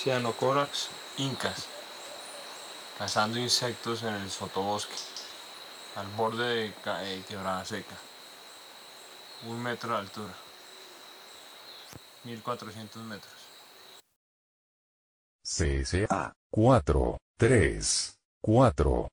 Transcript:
Cyanocorax incas, cazando insectos en el sotobosque, al borde de Quebrada Seca, 1 metro de altura, 1400 metros. CSA 434